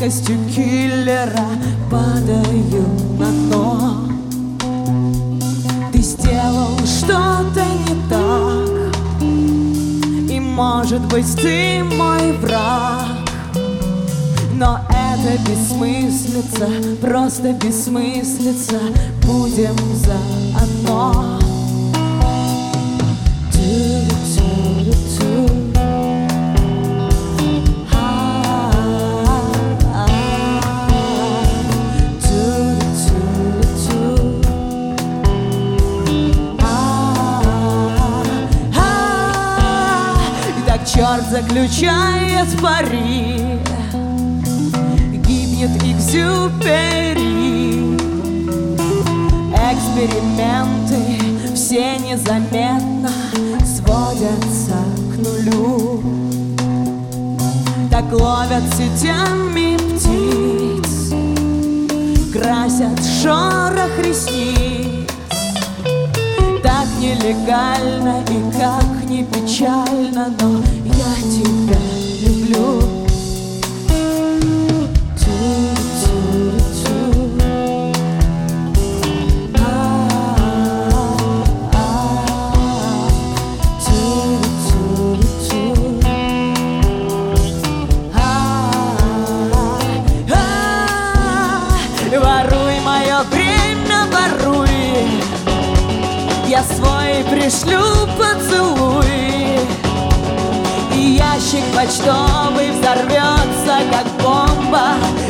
личностью киллера падаю на дно. Ты сделал что-то не так, и, может быть, ты мой враг. Но это бессмыслица, просто бессмыслица. Будем заодно. Черт заключает пари, гибнет Экзюпери. Эксперименты все незаметно сводятся к нулю. Так ловят сетями птиц, красят шорох ресниц. Так нелегально и как не печально, но я тебя люблю. Воруй мое время, воруй, я свой пришлю поцелуй. И ящик почтовый взорвется, как бомба,